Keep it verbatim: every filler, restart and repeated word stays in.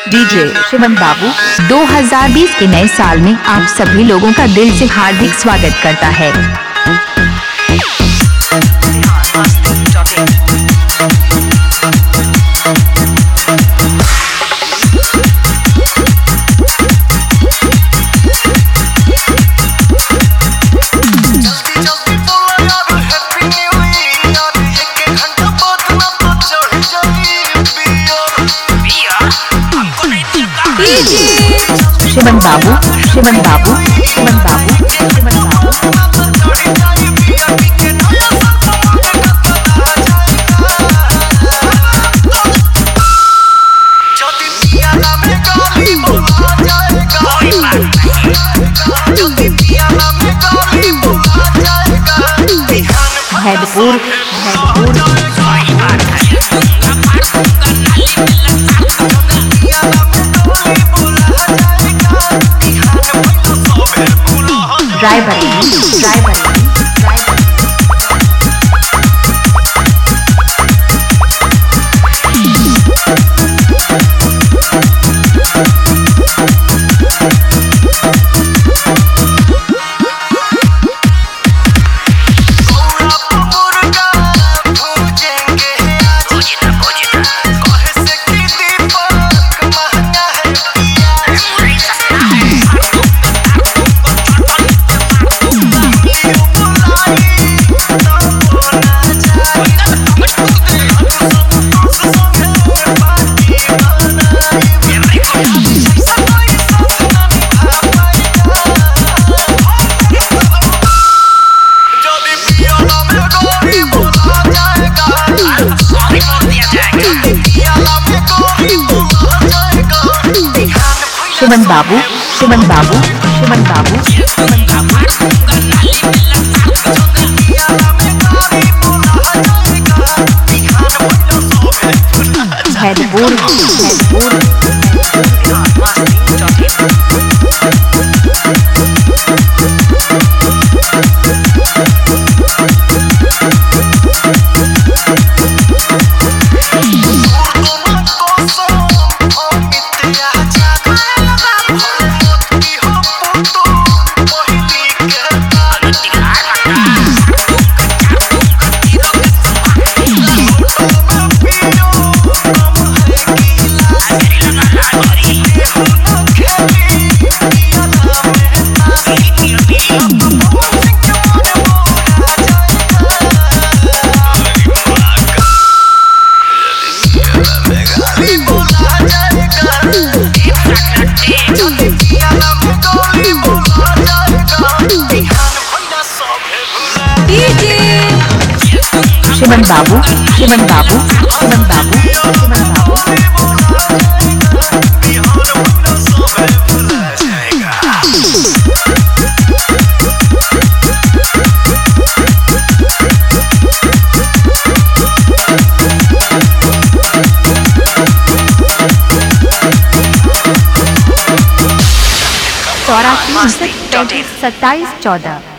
DJ शिवन बाबू दो हज़ार बीस के नए साल में आप सभी लोगों का दिल से हार्दिक स्वागत करता है। शिवन बाबू शिवन बाबू शिवन बाबू शिवन बाबू भैदपुर रायबरेली रायबरेली शिवन बाबू शिवन बाबू शिवन बाबू शिवन बाबू भैदपुर भैदपुर शिवन बाबू शिवन बाबू शिवन बाबू शिवन बाबू चौरासी उनसठ पैंतीस सत्ताईस चौदह